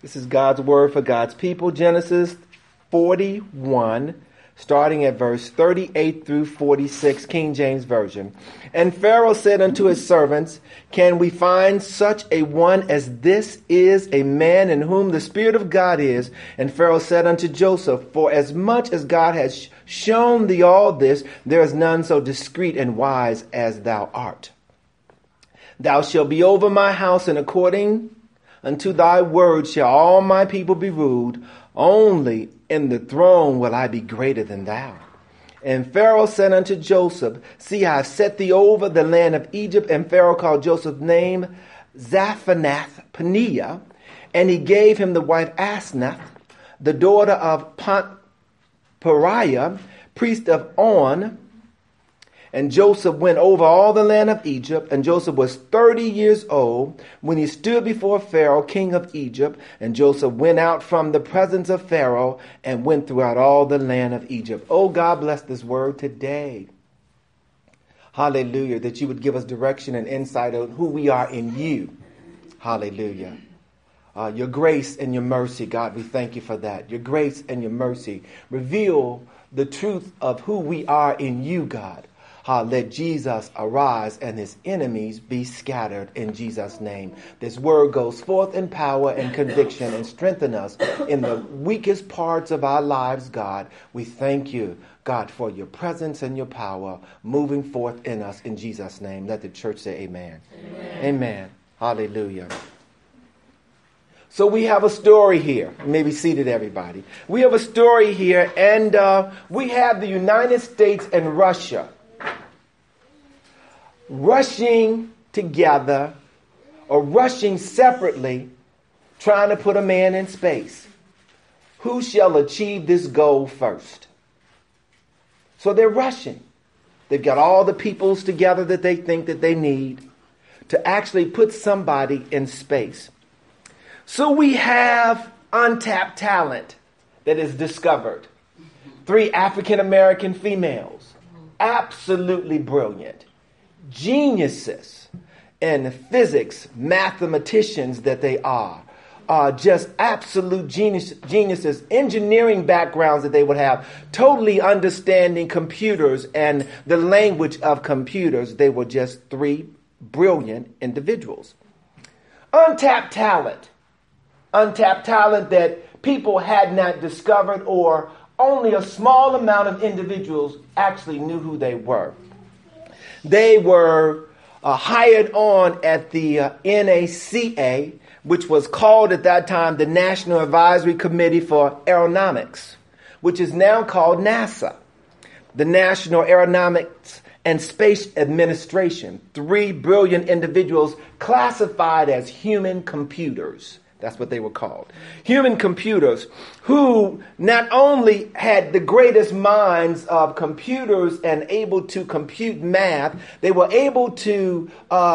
This is God's word for God's people. Genesis 41, starting at verse 38 through 46, King James Version. And Pharaoh said unto his servants, Can we find such a one as this is, a man in whom the Spirit of God is? And Pharaoh said unto Joseph, For as much as God has shown thee all this, there is none so discreet and wise as thou art. Thou shalt be over my house, and according unto thy word shall all my people be ruled. Only in the throne will I be greater than thou. And Pharaoh said unto Joseph, See, I have set thee over the land of Egypt. And Pharaoh called Joseph's name Zaphanath-Paneah, and he gave him the wife Asenath, the daughter of Pariah, priest of On. And Joseph went over all the land of Egypt, and Joseph was 30 years old when he stood before Pharaoh, king of Egypt. And Joseph went out from the presence of Pharaoh and went throughout all the land of Egypt. Oh, God bless this word today. Hallelujah, that you would give us direction and insight on who we are in you. Hallelujah. Your grace and your mercy, God, we thank you for that. Your grace and your mercy reveal the truth of who we are in you, God. Let Jesus arise and his enemies be scattered in Jesus' name. This word goes forth in power and conviction and strengthen us in the weakest parts of our lives, God. We thank you, God, for your presence and your power moving forth in us in Jesus' name. Let the church say amen. Amen. Amen. Hallelujah. So we have a story here. You may be seated, everybody. We have a story here, and we have the United States and Russia rushing together or rushing separately, trying to put a man in space. Who shall achieve this goal first? So they're rushing. They've got all the peoples together that they think that they need to actually put somebody in space. So we have untapped talent that is discovered. 3 African-American females, absolutely brilliant. Geniuses in physics, mathematicians that they are, just absolute geniuses, engineering backgrounds that they would have, totally understanding computers and the language of computers. They were just 3 brilliant individuals. Untapped talent that people had not discovered, or only a small amount of individuals actually knew who they were. They were hired on at the NACA, which was called at that time the National Advisory Committee for Aeronautics, which is now called NASA, the National Aeronautics and Space Administration. 3 brilliant individuals classified as human computers. That's what they were called. Human computers who not only had the greatest minds of computers and able to compute math, they were able to,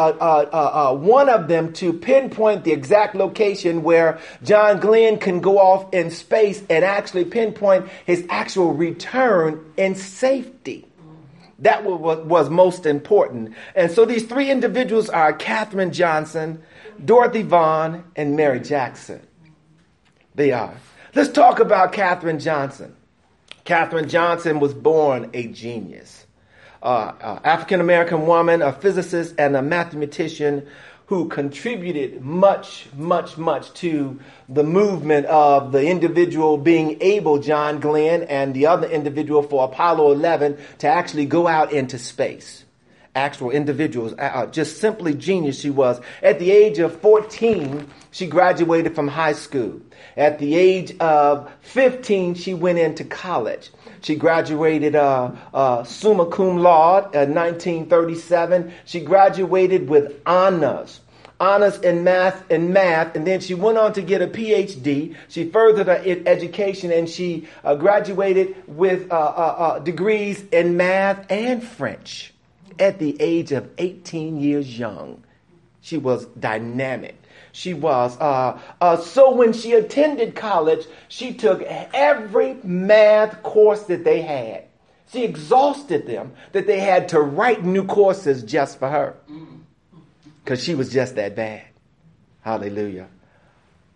one of them to pinpoint the exact location where John Glenn can go off in space and actually pinpoint his actual return in safety. That was most important. And so these 3 individuals are Katherine Johnson, Dorothy Vaughan, and Mary Jackson. They are. Let's talk about Katherine Johnson. Katherine Johnson was born a genius. African-American woman, a physicist and a mathematician who contributed much to the movement of the individual being able, John Glenn, and the other individual for Apollo 11 to actually go out into space. Actual individuals, just simply genius she was. At the age of 14, she graduated from high school. At the age of 15, she went into college. She graduated summa cum laude in 1937. She graduated with honors in math, and then she went on to get a PhD. She furthered her education, and she graduated with degrees in math and French. At the age of 18 years young, she was dynamic. She was, so when she attended college, she took every math course that they had. She exhausted them that they had to write new courses just for her. Because she was just that bad. Hallelujah.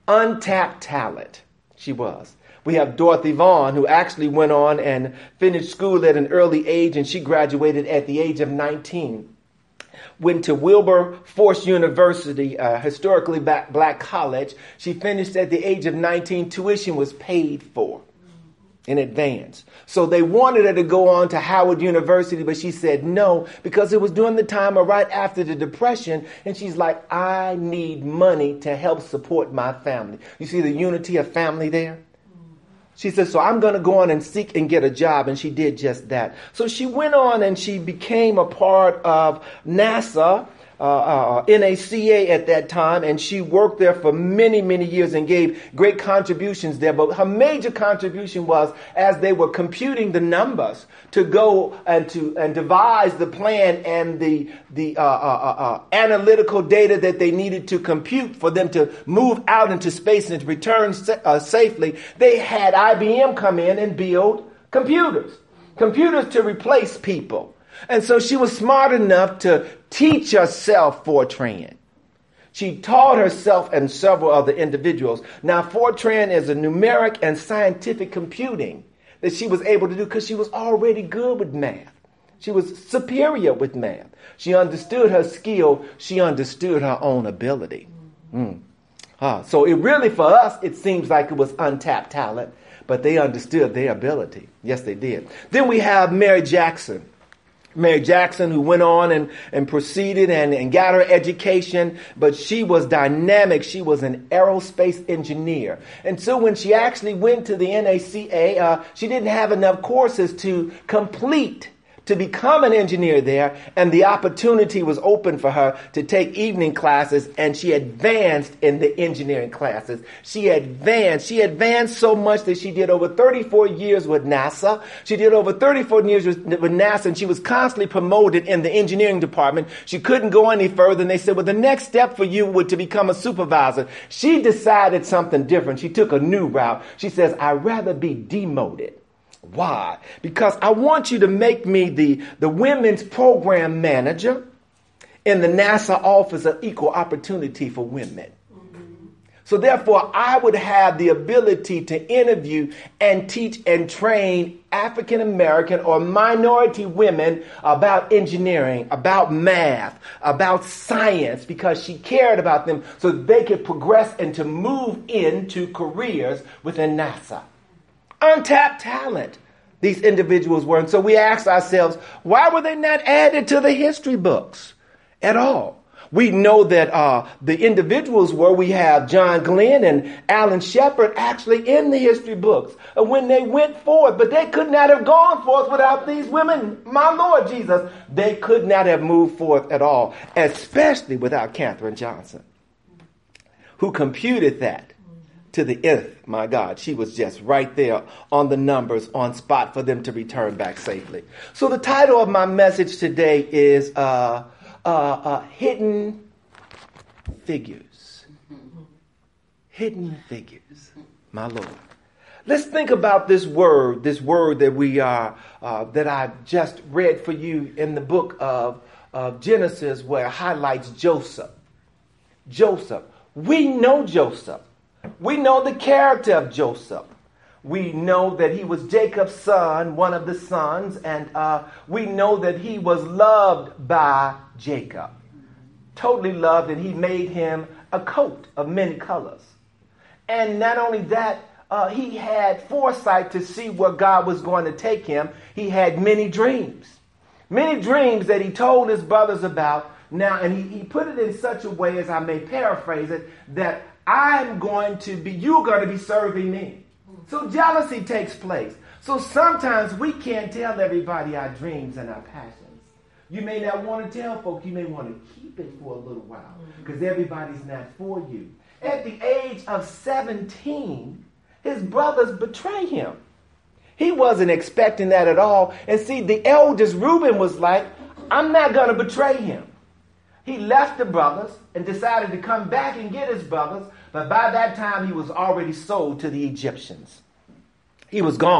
Untapped talent, she was. We have Dorothy Vaughan, who actually went on and finished school at an early age, and she graduated at the age of 19. Went to Wilberforce University, historically black college. She finished at the age of 19. Tuition was paid for in advance. So they wanted her to go on to Howard University, but she said no, because it was during the time or right after the Depression. And she's like, I need money to help support my family. You see the unity of family there? She said, so I'm going to go on and seek and get a job. And she did just that. So she went on and she became a part of NASA, NACA at that time. And she worked there for many, many years and gave great contributions there. But her major contribution was as they were computing the numbers to go and devise the plan and the analytical data that they needed to compute for them to move out into space and to return safely. They had IBM come in and build computers to replace people. And so she was smart enough to teach herself Fortran. She taught herself and several other individuals. Now, Fortran is a numeric and scientific computing that she was able to do because she was already good with math. She was superior with math. She understood her skill. She understood her own ability. So it really, for us, it seems like it was untapped talent, but they understood their ability. Yes, they did. Then we have Mary Jackson. Mary Jackson, who went on and proceeded and got her education, but she was dynamic. She was an aerospace engineer. And so when she actually went to the NACA, she didn't have enough courses to complete to become an engineer there, and the opportunity was open for her to take evening classes, and she advanced in the engineering classes. She advanced so much that she did over 34 years with NASA. She did over 34 years with NASA, and she was constantly promoted in the engineering department. She couldn't go any further, and they said, well, the next step for you would to become a supervisor. She decided something different. She took a new route. She says, I'd rather be demoted. Why? Because I want you to make me the women's program manager in the NASA Office of Equal Opportunity for Women. So therefore, I would have the ability to interview and teach and train African American or minority women about engineering, about math, about science, because she cared about them so they could progress and to move into careers within NASA. Untapped talent these individuals were. And so we asked ourselves, why were they not added to the history books at all? We know that the individuals were. We have John Glenn and Alan Shepard actually in the history books when they went forth. But they could not have gone forth without these women. My Lord Jesus, they could not have moved forth at all, especially without Katherine Johnson, who computed that to the nth. My God, she was just right there on the numbers, on spot for them to return back safely. So the title of my message today is Hidden Figures. Hidden Figures. My Lord. Let's think about this word that we are, that I just read for you in the book of Genesis, where it highlights Joseph. Joseph. We know Joseph. We know the character of Joseph. We know that he was Jacob's son, one of the sons, and we know that he was loved by Jacob. Totally loved, and he made him a coat of many colors. And not only that, he had foresight to see where God was going to take him. He had many dreams that he told his brothers about. Now, and he put it in such a way, as I may paraphrase it, that you're going to be serving me. So jealousy takes place. So sometimes we can't tell everybody our dreams and our passions. You may not want to tell folk. You may want to keep it for a little while because everybody's not for you. At the age of 17, his brothers betray him. He wasn't expecting that at all. And see, the eldest Reuben was like, I'm not going to betray him. He left the brothers and decided to come back and get his brothers. But by that time, he was already sold to the Egyptians. He was gone.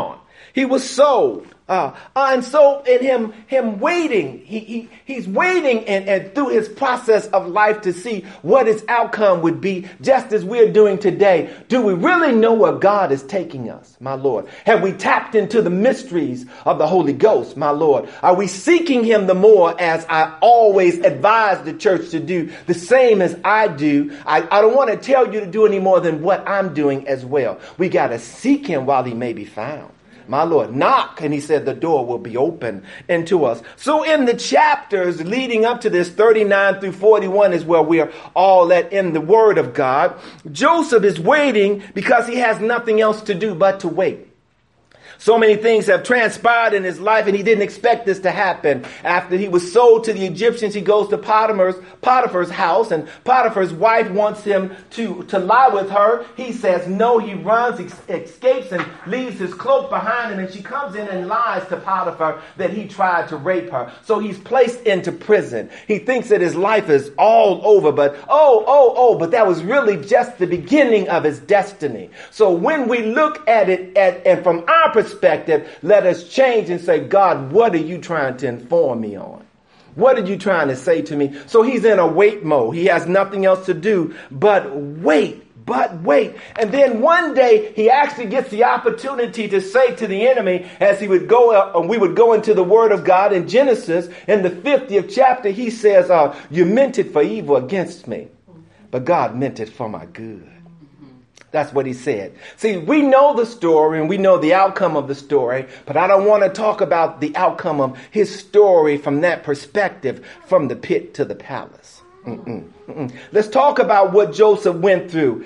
He was sold. And so in him waiting, he's waiting and through his process of life to see what his outcome would be, just as we're doing today. Do we really know where God is taking us, my Lord? Have we tapped into the mysteries of the Holy Ghost, my Lord? Are we seeking him the more, as I always advise the church to do, the same as I do? I don't want to tell you to do any more than what I'm doing as well. We got to seek him while he may be found. My Lord, knock, and he said the door will be open into us. So in the chapters leading up to this, 39 through 41 is where we are all at in the Word of God. Joseph is waiting because he has nothing else to do but to wait. So many things have transpired in his life, and he didn't expect this to happen. After he was sold to the Egyptians, he goes to Potiphar's house, and Potiphar's wife wants him to lie with her. He says no. He runs, escapes, and leaves his cloak behind him, and she comes in and lies to Potiphar that he tried to rape her. So he's placed into prison. He thinks that his life is all over, but but that was really just the beginning of his destiny. So when we look at it and from our perspective, let us change and say, God, what are you trying to inform me on? What are you trying to say to me? So he's in a wait mode. He has nothing else to do but wait. And then one day he actually gets the opportunity to say to the enemy, as he would go, we would go into the Word of God in Genesis in the 50th chapter. He says, you meant it for evil against me, but God meant it for my good. That's what he said. See, we know the story and we know the outcome of the story, but I don't want to talk about the outcome of his story from that perspective, from the pit to the palace. Let's talk about what Joseph went through.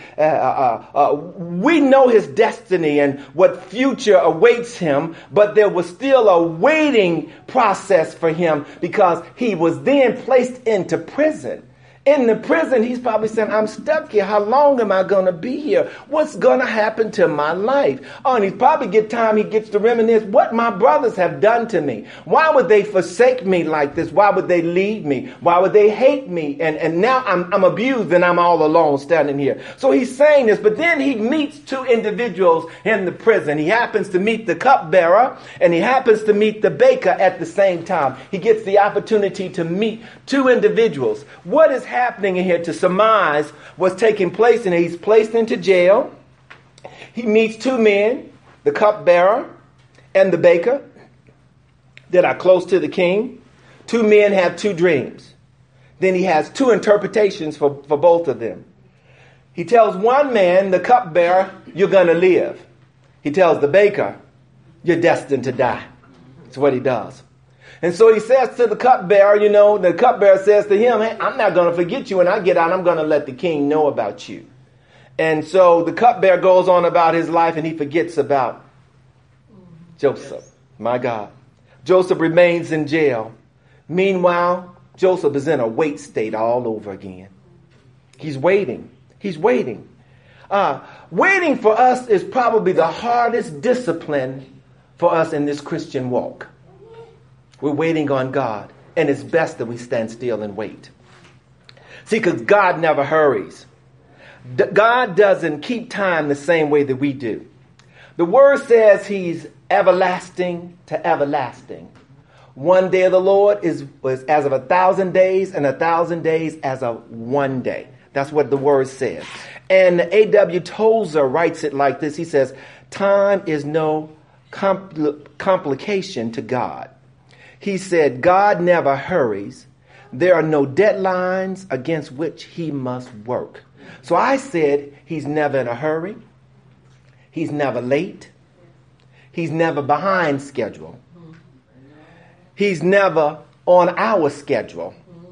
We know his destiny and what future awaits him, but there was still a waiting process for him because he was then placed into prison. In the prison, he's probably saying, I'm stuck here. How long am I going to be here? What's going to happen to my life? Oh, and he probably he gets to reminisce what my brothers have done to me. Why would they forsake me like this? Why would they leave me? Why would they hate me? And now I'm abused and I'm all alone standing here. So he's saying this, but then he meets two individuals in the prison. He happens to meet the cupbearer and he happens to meet the baker at the same time. He gets the opportunity to meet two individuals. What is happening in here to surmise what's taking place, and he's placed into jail. He meets two men, the cupbearer and the baker, that are close to the king. Two men have two dreams. Then he has two interpretations for both of them. He tells one man, the cupbearer, you're going to live. He tells the baker, you're destined to die. That's what he does. And so he says to the cupbearer, the cupbearer says to him, hey, I'm not going to forget you. When I get out, I'm going to let the king know about you. And so the cupbearer goes on about his life and he forgets about Joseph. My God. Joseph remains in jail. Meanwhile, Joseph is in a wait state all over again. He's waiting. Waiting for us is probably the hardest discipline for us in this Christian walk. We're waiting on God, and it's best that we stand still and wait. See, because God never hurries. God doesn't keep time the same way that we do. The word says he's everlasting to everlasting. One day of the Lord was as of 1,000 days, and 1,000 days as of one day. That's what the word says. And A.W. Tozer writes it like this. He says, time is no complication to God. He said, God never hurries. There are no deadlines against which he must work. So I said, he's never in a hurry. He's never late. He's never behind schedule. He's never on our schedule.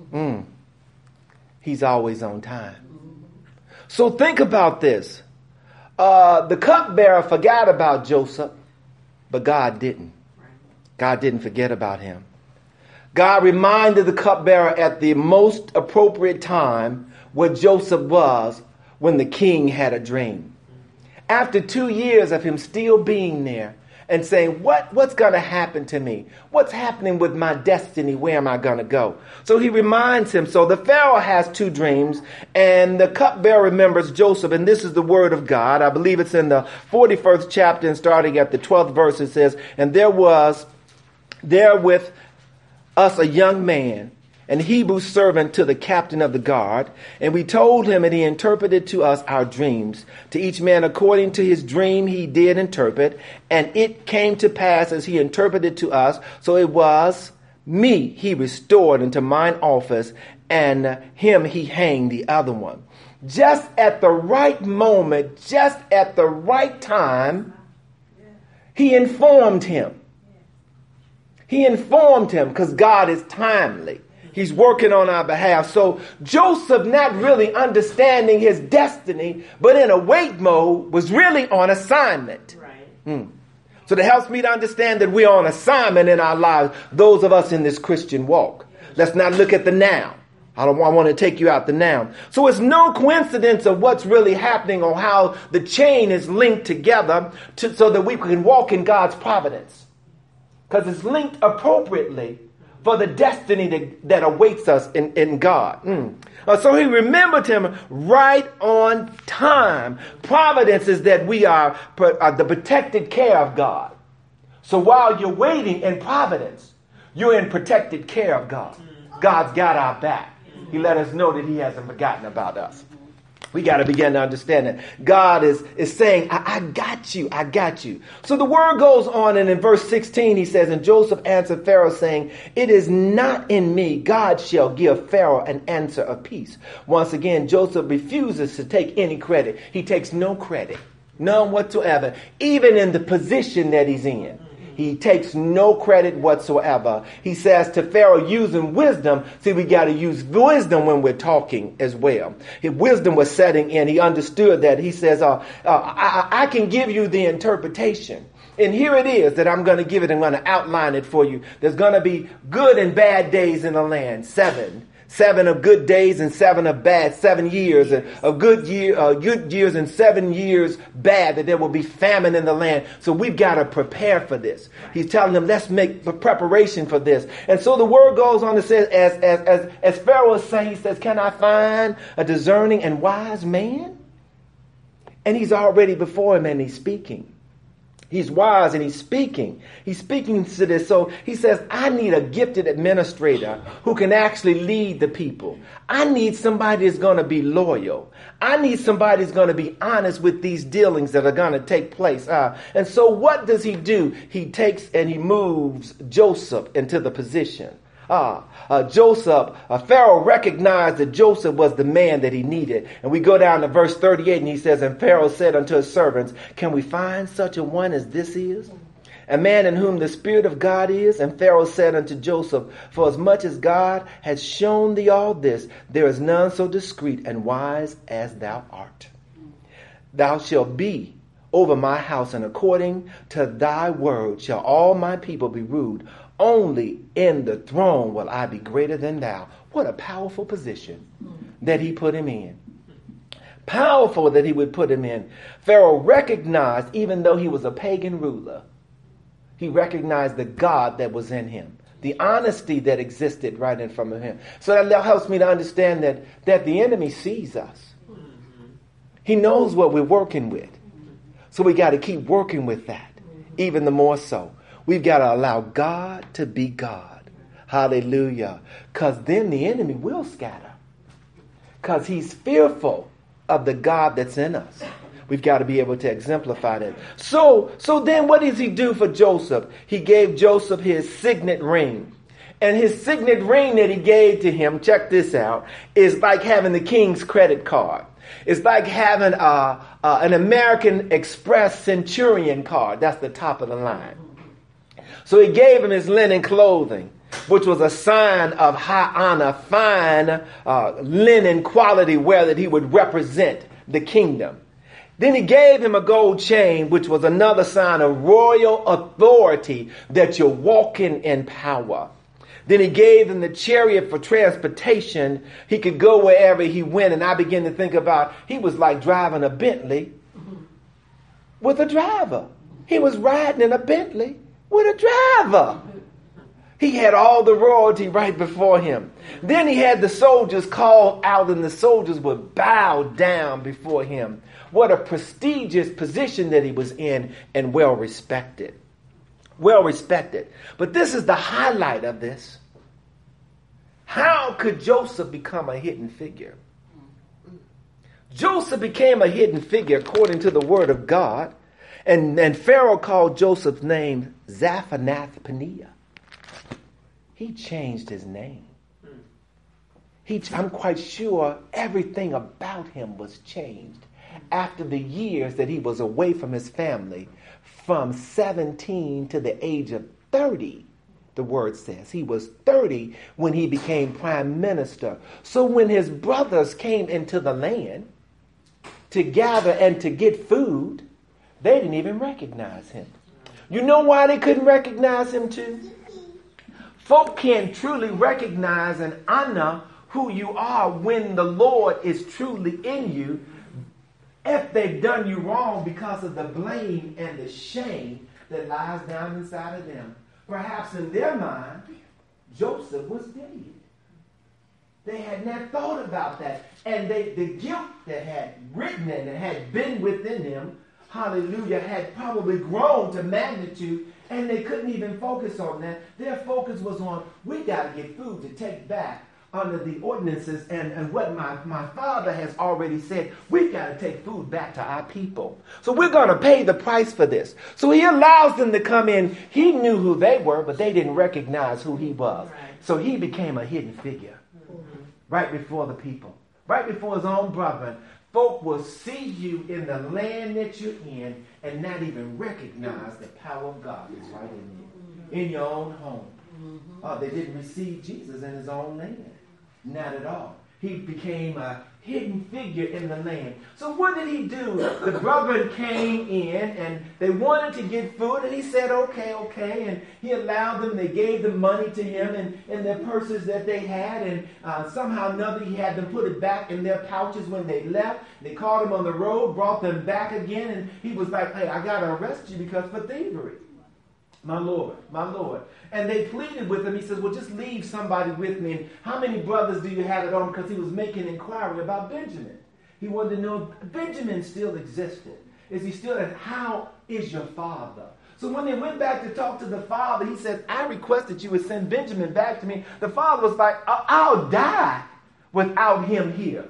He's always on time. So think about this. The cupbearer forgot about Joseph, but God didn't. God didn't forget about him. God reminded the cupbearer at the most appropriate time where Joseph was when the king had a dream. After 2 years of him still being there, and saying, what's going to happen to me? What's happening with my destiny? Where am I going to go? So he reminds him. So the Pharaoh has two dreams, and the cupbearer remembers Joseph, and this is the word of God. I believe it's in the 41st chapter, and starting at the 12th verse, it says, and there was there with us a young man, an Hebrew servant to the captain of the guard, and we told him, and he interpreted to us our dreams. To each man according to his dream he did interpret, and it came to pass as he interpreted to us, so it was me he restored into mine office, and him he hanged the other one. Just at the right moment, just at the right time, he informed him. He informed him because God is timely. He's working on our behalf. So Joseph, not really understanding his destiny, but in a wait mode, was really on assignment. Right. So that helps me to understand that we're on assignment in our lives, those of us in this Christian walk. Let's not look at the now. I want to take you out the now. So it's no coincidence of what's really happening or how the chain is linked together so that we can walk in God's providence. Because it's linked appropriately for the destiny that awaits us in God. So he remembered him right on time. Providence is that we are the protected care of God. So while you're waiting in providence, you're in protected care of God. God's got our back. He let us know that he hasn't forgotten about us. We got to begin to understand that God is saying, I got you. I got you. So the word goes on, and in verse 16, he says, and Joseph answered Pharaoh, saying, it is not in me. God shall give Pharaoh an answer of peace. Once again, Joseph refuses to take any credit. He takes no credit, none whatsoever, even in the position that he's in. He takes no credit whatsoever. He says to Pharaoh, using wisdom. See, we got to use wisdom when we're talking as well. His wisdom was setting in. He understood that. He says, I can give you the interpretation. And here it is that I'm going to give it. I'm going to outline it for you. There's going to be good and bad days in the land. 7 of good days and 7 of bad, 7 years of good years and 7 years bad, that there will be famine in the land. So we've got to prepare for this. He's telling them, let's make preparation for this. And so the word goes on to say, as Pharaoh is saying, he says, can I find a discerning and wise man? And he's already before him and he's speaking. He's wise and he's speaking. He's speaking to this. So he says, I need a gifted administrator who can actually lead the people. I need somebody that's going to be loyal. I need somebody that's going to be honest with these dealings that are going to take place. And so what does he do? He takes and he moves Joseph into the position. Pharaoh recognized that Joseph was the man that he needed. And we go down to verse 38 and he says, and Pharaoh said unto his servants, can we find such a one as this is? A man in whom the Spirit of God is? And Pharaoh said unto Joseph, for as much as God has shown thee all this, there is none so discreet and wise as thou art. Thou shalt be over my house, and according to thy word shall all my people be ruled. Only in the throne will I be greater than thou. What a powerful position that he put him in. Powerful that he would put him in. Pharaoh recognized, even though he was a pagan ruler, he recognized the God that was in him. The honesty that existed right in front of him. So that helps me to understand that the enemy sees us. He knows what we're working with. So we got to keep working with that, even the more so. We've got to allow God to be God. Hallelujah. Because then the enemy will scatter. Because he's fearful of the God that's in us. We've got to be able to exemplify that. So then what does he do for Joseph? He gave Joseph his signet ring. And his signet ring that he gave to him, check this out, is like having the king's credit card. It's like having an American Express Centurion card. That's the top of the line. So he gave him his linen clothing, which was a sign of high honor, fine linen quality wear that he would represent the kingdom. Then he gave him a gold chain, which was another sign of royal authority, that you're walking in power. Then he gave him the chariot for transportation. He could go wherever he went. And I began to think about, he was like driving a Bentley with a driver. He was riding in a Bentley with a driver. He had all the royalty right before him. Then he had the soldiers called out, and the soldiers would bow down before him. What a prestigious position that he was in, and well respected. Well respected. But this is the highlight of this. How could Joseph become a hidden figure? Joseph became a hidden figure according to the word of God. And Pharaoh called Joseph's name Zaphenath-Paneah. He changed his name. I'm quite sure everything about him was changed after the years that he was away from his family, from 17 to the age of 30. The word says he was 30 when he became prime minister. So when his brothers came into the land to gather and to get food, they didn't even recognize him. You know why they couldn't recognize him too? Folk can't truly recognize and honor who you are when the Lord is truly in you if they've done you wrong because of the blame and the shame that lies down inside of them. Perhaps in their mind, Joseph was dead. They had not thought about that. And the guilt that had written and that had been within them, hallelujah, had probably grown to magnitude, and they couldn't even focus on that. Their focus was on, we got to get food to take back under the ordinances and what my father has already said. We've got to take food back to our people. So we're going to pay the price for this. So he allows them to come in. He knew who they were, but they didn't recognize who he was. So he became a hidden figure right before the people, right before his own brethren. Folk will see you in the land that you're in and not even recognize the power of God is right in you, in your own home. They didn't receive Jesus in his own land. Not at all. He became a hidden figure in the land. So what did he do? The brethren came in and they wanted to get food, and he said, okay. And he allowed them. They gave the money to him and their purses that they had. And somehow or another he had them put it back in their pouches when they left. They caught him on the road, brought them back again. And he was like, hey, I got to arrest you because for thievery. My Lord, my Lord. And they pleaded with him. He says, well, just leave somebody with me. And how many brothers do you have at home? Because he was making inquiry about Benjamin. He wanted to know if Benjamin still existed. Is he still, and how is your father? So when they went back to talk to the father, he said, I request that you would send Benjamin back to me. The father was like, I'll die without him here.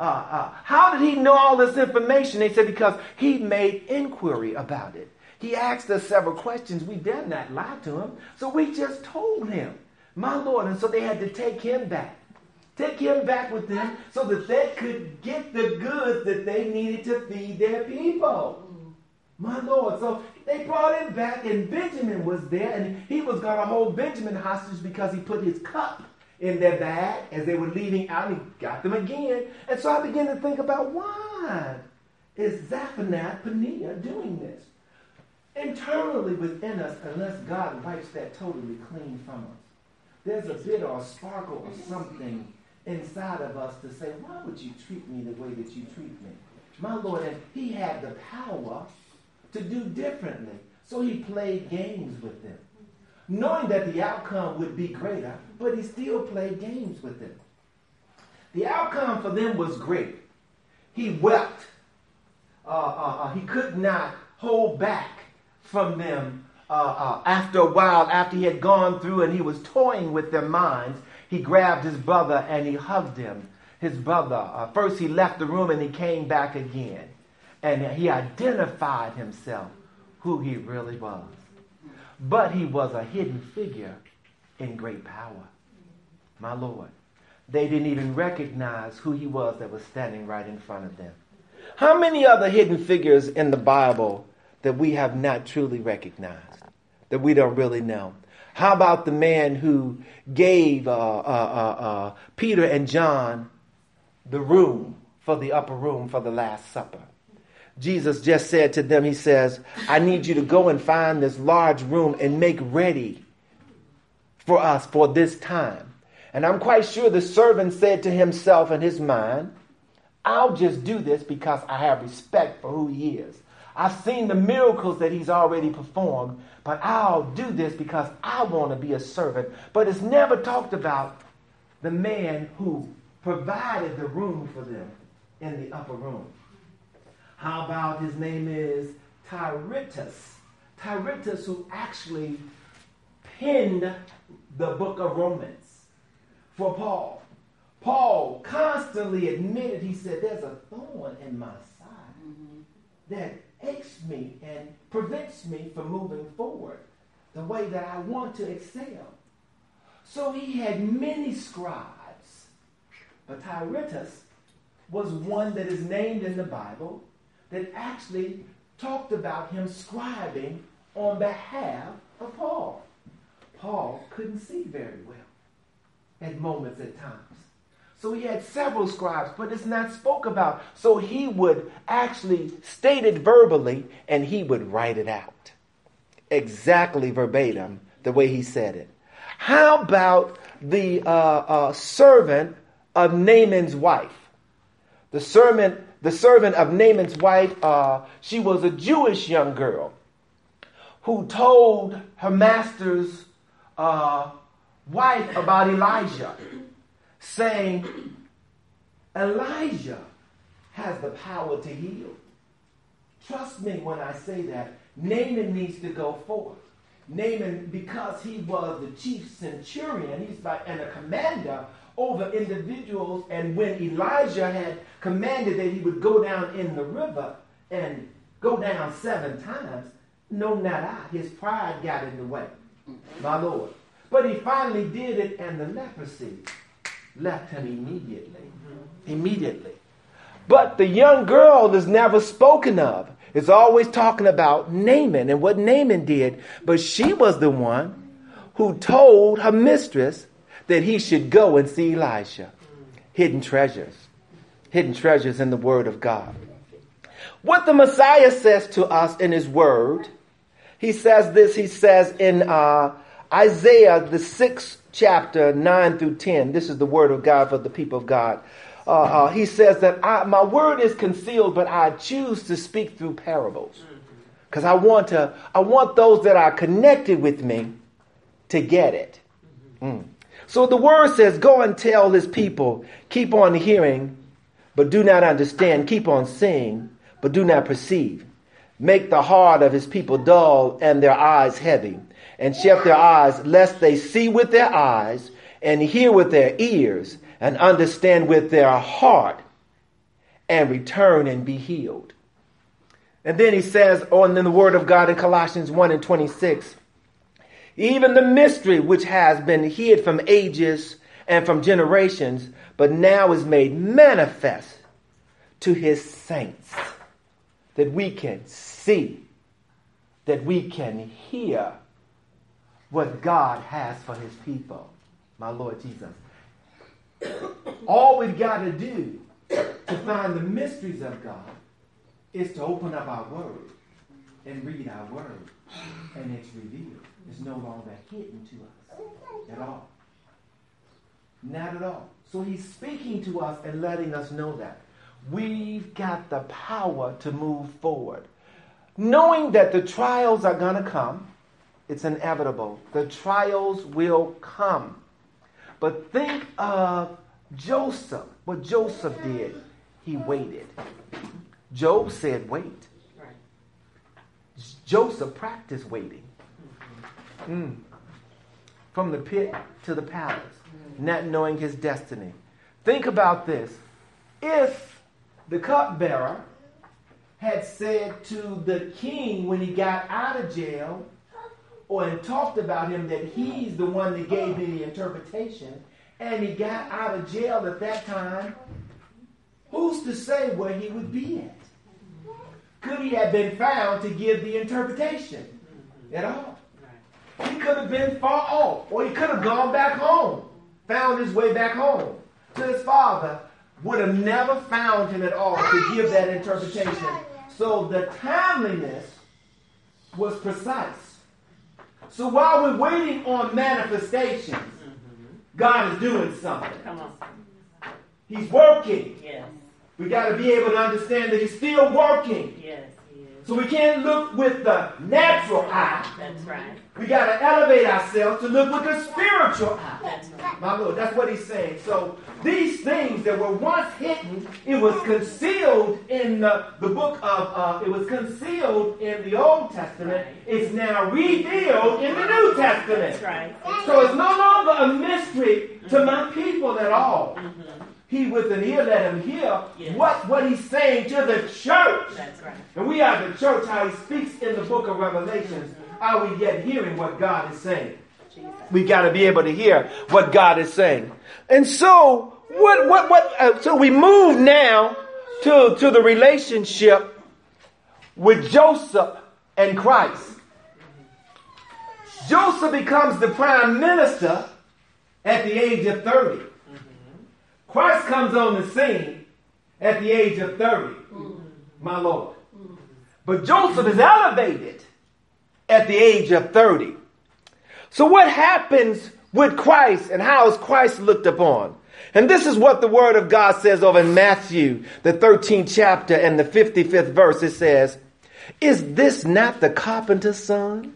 How did he know all this information? They said, because he made inquiry about it. He asked us several questions. We dare not lie to him. So we just told him, my Lord. And so they had to take him back. Take him back with them so that they could get the goods that they needed to feed their people. My Lord. So they brought him back, and Benjamin was there. And he was going to hold Benjamin hostage because he put his cup in their bag as they were leaving out. And he got them again. And so I began to think about, why is Zaphenath-Paneah doing this? Internally within us, unless God wipes that totally clean from us, there's a bit or a sparkle or something inside of us to say, why would you treat me the way that you treat me? My Lord, and he had the power to do differently. So he played games with them, knowing that the outcome would be greater, but he still played games with them. The outcome for them was great. He wept. He could not hold back from them after a while, after he had gone through and he was toying with their minds. He grabbed his brother and he hugged him. His brother, first he left the room and he came back again. And he identified himself, who he really was. But he was a hidden figure in great power. My Lord. They didn't even recognize who he was that was standing right in front of them. How many other hidden figures in the Bible that we have not truly recognized, that we don't really know? How about the man who gave Peter and John the room for the upper room for the Last Supper? Jesus just said to them, he says, I need you to go and find this large room and make ready for us for this time. And I'm quite sure the servant said to himself in his mind, I'll just do this because I have respect for who he is. I've seen the miracles that he's already performed, but I'll do this because I want to be a servant. But it's never talked about the man who provided the room for them in the upper room. How about his name is Tyritus? Tyritus, who actually penned the book of Romans for Paul. Paul constantly admitted, he said, there's a thorn in my side that aches me and prevents me from moving forward the way that I want to excel. So he had many scribes, but Tyritus was one that is named in the Bible that actually talked about him scribing on behalf of Paul. Paul couldn't see very well at moments at times. So he had several scribes, but it's not spoke about. So he would actually state it verbally and he would write it out. Exactly verbatim, the way he said it. How about the servant of Naaman's wife? The servant of Naaman's wife, she was a Jewish young girl who told her master's wife about Elijah, saying, Elijah has the power to heal. Trust me when I say that. Naaman needs to go forth. Naaman, because he was the chief centurion, he's like and a commander over individuals, and when Elijah had commanded that he would go down in the river and go down 7 times, no, not I. His pride got in the way, my Lord. But he finally did it, and the leprosy left him immediately. But the young girl is never spoken of. It's always talking about Naaman and what Naaman did. But she was the one who told her mistress that he should go and see Elisha. Hidden treasures in the Word of God. What the Messiah says to us in his Word, he says this, he says in Isaiah, the 6th chapter, 9 through 10. This is the Word of God for the people of God. He says that my word is concealed, but I choose to speak through parables. Because I want those that are connected with me to get it. So the word says, go and tell his people, keep on hearing, but do not understand. Keep on seeing, but do not perceive. Make the heart of his people dull and their eyes heavy. And shut their eyes, lest they see with their eyes and hear with their ears and understand with their heart and return and be healed. And then he says in the Word of God in Colossians 1:26, even the mystery which has been hid from ages and from generations, but now is made manifest to his saints, that we can see, that we can hear what God has for his people, my Lord Jesus. All we've got to do to find the mysteries of God is to open up our Word and read our Word, and it's revealed. It's no longer hidden to us at all. Not at all. So he's speaking to us and letting us know that we've got the power to move forward. Knowing that the trials are going to come, it's inevitable. The trials will come. But think of Joseph. What Joseph did, he waited. Job said wait. Joseph practiced waiting. From the pit to the palace, not knowing his destiny. Think about this. If the cupbearer had said to the king when he got out of jail, and talked about him that he's the one that gave me the interpretation, and he got out of jail at that time, who's to say where he would be at? Could he have been found to give the interpretation at all? He could have been far off, or he could have gone back home, found his way back home to his father, would have never found him at all to give that interpretation. So the timeliness was precise. So while we're waiting on manifestations, God is doing something. Come on. He's working. Yes. We got to be able to understand that he's still working. Yes, he So we can't look with the natural eye. That's right. We got to elevate ourselves to look with the spiritual eye. That's right. My Lord, that's what he's saying. So these things that were once hidden, it was concealed in the book of, it was concealed in the Old Testament. It's now revealed in the New Testament. That's right. So it's no longer a mystery to my people at all. He with an ear, let him hear what he's saying to the church. That's right. And we are the church, how he speaks in the book of Revelations. Are we yet hearing what God is saying? Jesus. We got to be able to hear what God is saying. And so, so we move now to the relationship with Joseph and Christ. Joseph becomes the prime minister at the age of 30. Christ comes on the scene at the age of 30, my Lord. But Joseph is elevated at the age of 30. So what happens with Christ and how is Christ looked upon? And this is what the word of God says over in Matthew, the 13th chapter and the 55th verse. It says, "Is this not the carpenter's son?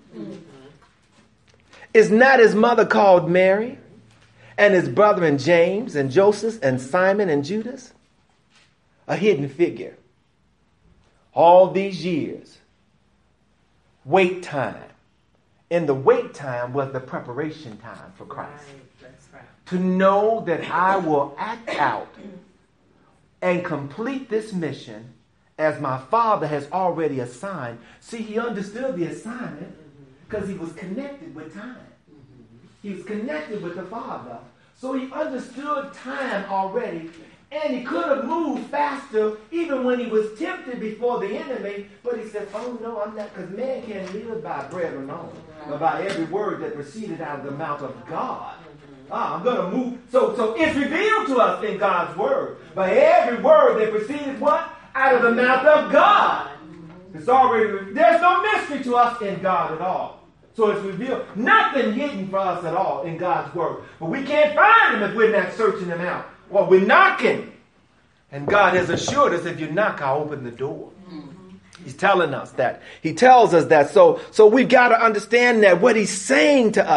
Is not his mother called Mary? And his brethren James and Joseph and Simon and Judas?" A hidden figure. All these years. Wait time. And the wait time was the preparation time for Christ. Right. That's right. To know that I will act out and complete this mission as my Father has already assigned. See, he understood the assignment because he was connected with time. He was connected with the Father. So he understood time already. And he could have moved faster even when he was tempted before the enemy. But he said, oh no, I'm not. Because man can't live by bread alone. But by every word that proceeded out of the mouth of God. I'm going to move. So it's revealed to us in God's word. By every word that proceeded what? Out of the mouth of God. It's already, there's no mystery to us in God at all. So it's revealed. Nothing hidden for us at all in God's word. But we can't find him if we're not searching him out. Well, we're knocking. And God has assured us, if you knock, I'll open the door. He's telling us that. He tells us that. So we've got to understand that what he's saying to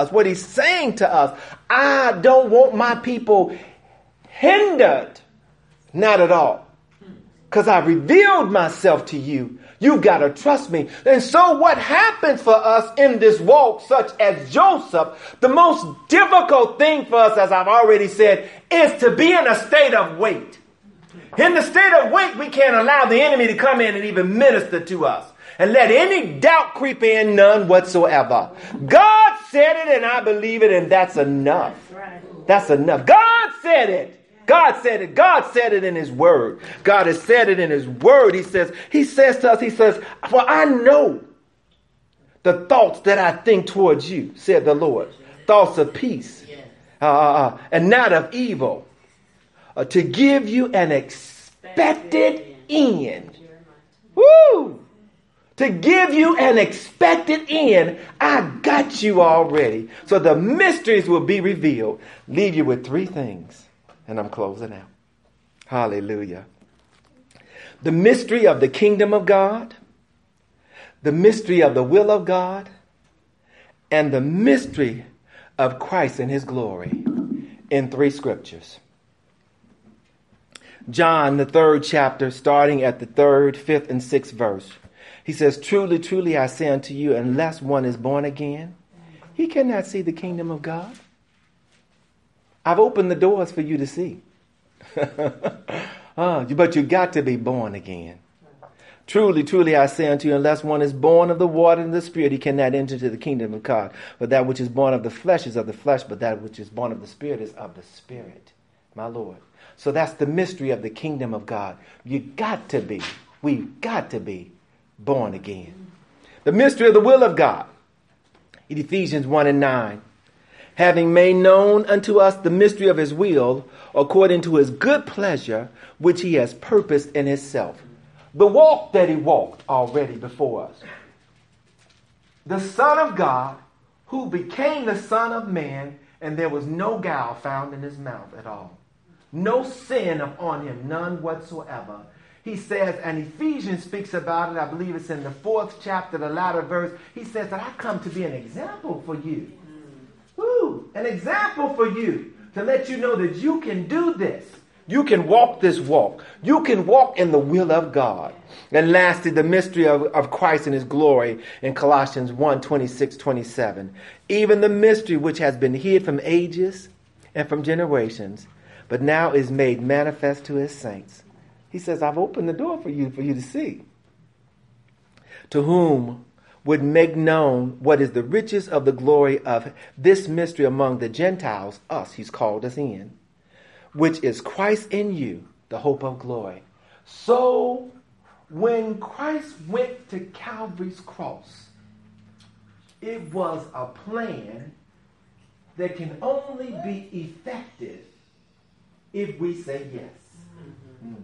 us, I don't want my people hindered. Not at all. Because I revealed myself to you. You've got to trust me. And so what happens for us in this walk, such as Joseph, the most difficult thing for us, as I've already said, is to be in a state of wait. In the state of wait, we can't allow the enemy to come in and even minister to us. And let any doubt creep in, none whatsoever. God said it and I believe it, and that's enough. That's enough. God said it. God said it. God said it in his word. God has said it in his word. He says to us, for I know the thoughts that I think towards you, said the Lord. Thoughts of peace and not of evil, to give you an expected end. Woo! To give you an expected end. I got you already. So the mysteries will be revealed. Leave you with three things. And I'm closing out. Hallelujah. The mystery of the kingdom of God, the mystery of the will of God, and the mystery of Christ and his glory in three scriptures. John, the 3rd chapter, starting at the 3rd, 5th, and 6th verse. He says, truly, truly, I say unto you, unless one is born again, he cannot see the kingdom of God. I've opened the doors for you to see. But you got to be born again. Truly, truly, I say unto you, unless one is born of the water and the Spirit, he cannot enter into the kingdom of God. But that which is born of the flesh is of the flesh, but that which is born of the Spirit is of the Spirit. My Lord. So that's the mystery of the kingdom of God. We've got to be born again. The mystery of the will of God. In Ephesians 1:9. Having made known unto us the mystery of his will, according to his good pleasure, which he has purposed in himself. The walk that he walked already before us. The Son of God, who became the Son of Man, and there was no guile found in his mouth at all. No sin upon him, none whatsoever. He says, and Ephesians speaks about it, I believe it's in the 4th chapter, the latter verse. He says that I come to be an example for you. Ooh, an example for you to let you know that you can do this. You can walk this walk. You can walk in the will of God. And lastly, the mystery of Christ and his glory in Colossians 1:26-27. Even the mystery which has been hid from ages and from generations, but now is made manifest to his saints. He says, I've opened the door for you to see. To whom would make known what is the riches of the glory of this mystery among the Gentiles, us, he's called us in, which is Christ in you, the hope of glory. So when Christ went to Calvary's cross, it was a plan that can only be effective if we say yes. Mm-hmm.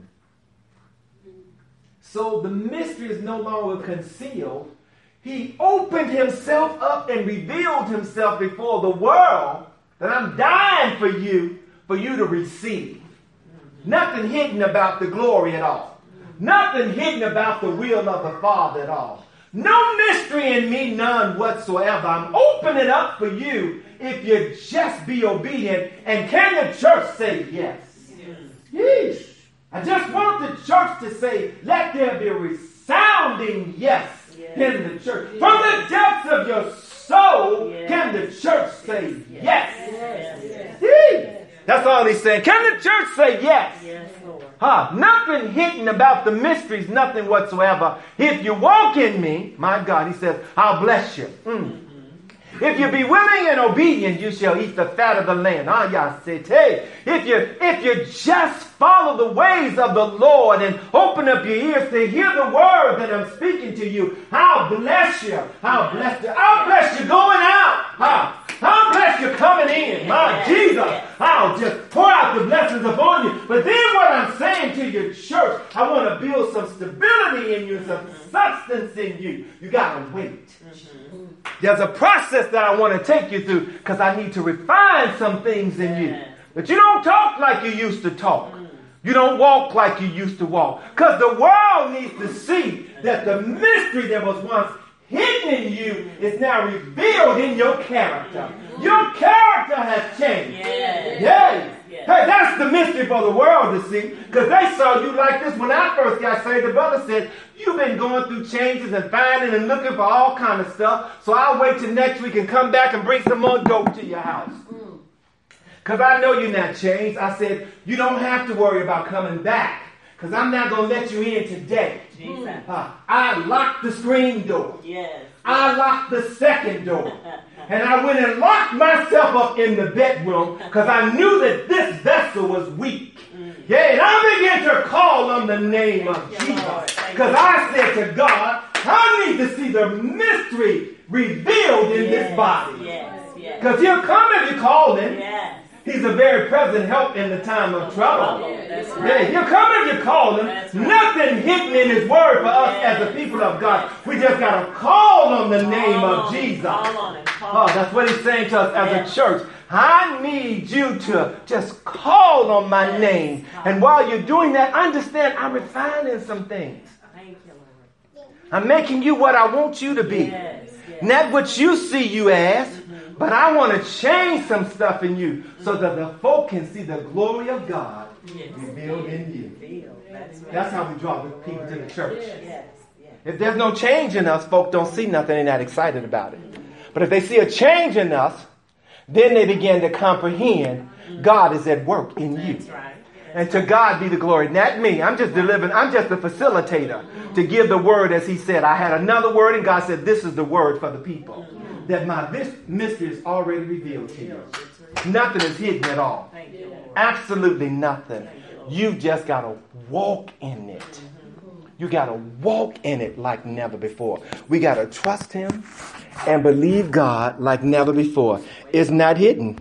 So the mystery is no longer concealed. He opened himself up and revealed himself before the world that I'm dying for you to receive. Nothing hidden about the glory at all. Nothing hidden about the will of the Father at all. No mystery in me, none whatsoever. I'm opening up for you if you just be obedient. And can the church say yes? Yes. I just want the church to say, let there be a resounding yes in the church. From the depths of your soul, can the church say yes? Yes. That's all he's saying. Can the church say yes? Yes, Lord. Nothing hidden about the mysteries, nothing whatsoever. If you walk in me, my God, he says, I'll bless you. If you be willing and obedient, you shall eat the fat of the land. If you just follow the ways of the Lord and open up your ears to hear the word that I'm speaking to you, I'll bless you. I'll bless you. I'll bless you going out. I'll bless you coming in. My Jesus, I'll just pour out the blessings upon you. But then what I'm saying to your church, I want to build some stability in you, some substance in you. You got to wait. There's a process that I want to take you through because I need to refine some things in you. But you don't talk like you used to talk. You don't walk like you used to walk. Because the world needs to see that the mystery that was once hidden in you is now revealed in your character. Your character has changed. Yes. Hey, that's the mystery for the world to see. Because they saw you like this when I first got saved. The brother said, you've been going through changes and finding and looking for all kind of stuff. So I'll wait till next week and come back and bring some more dope to your house. Because I know you're not changed. I said, you don't have to worry about coming back. Because I'm not going to let you in today. I locked the screen door. I locked the second door. And I went and locked myself up in the bedroom because I knew that this vessel was weak. And I began to call on the name of Jesus. Because I said to God, I need to see the mystery revealed in this body. Because he'll come if you call him. He's a very present help in the time of trouble. He'll come if you call him. Nothing hidden in his word for us as the people of God. We just got to call on the name of Jesus. That's what he's saying to us as a church. I need you to just call on my name. And while you're doing that, understand I'm refining some things. I'm making you what I want you to be. Not what you see you as. But I want to change some stuff in you so that the folk can see the glory of God revealed in you. That's how we draw the people to the church. If there's no change in us, folk don't see nothing. They're not excited about it. But if they see a change in us, then they begin to comprehend God is at work in you. And to God be the glory. Not me. I'm just delivering. I'm just a facilitator to give the word as he said. I had another word and God said, this is the word for the people. That my mystery is already revealed to you. Nothing is hidden at all. Absolutely nothing. You just got to walk in it. You got to walk in it like never before. We got to trust him and believe God like never before. It's not hidden.